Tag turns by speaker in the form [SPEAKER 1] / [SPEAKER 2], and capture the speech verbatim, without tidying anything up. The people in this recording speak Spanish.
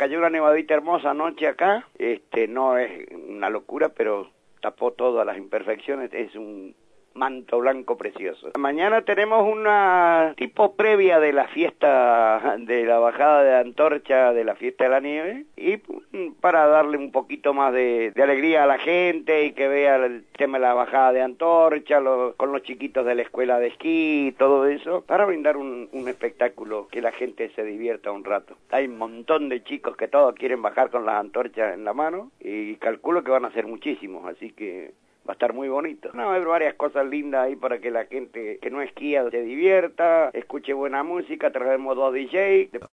[SPEAKER 1] Cayó una nevadita hermosa anoche acá, este, no es una locura, pero tapó todas las imperfecciones, es un manto blanco precioso. Mañana tenemos una tipo previa de la fiesta de la bajada de Antorcha, de la fiesta de la nieve, y para darle un poquito más de, de alegría a la gente y que vea el tema de la bajada de Antorcha, lo, con los chiquitos de la escuela de esquí, todo eso, para brindar un, un espectáculo que la gente se divierta un rato. Hay un montón de chicos que todos quieren bajar con las antorchas en la mano y calculo que van a ser muchísimos, así que va a estar muy bonito. No, hay varias cosas lindas ahí para que la gente que no esquía se divierta, escuche buena música, traemos dos D J.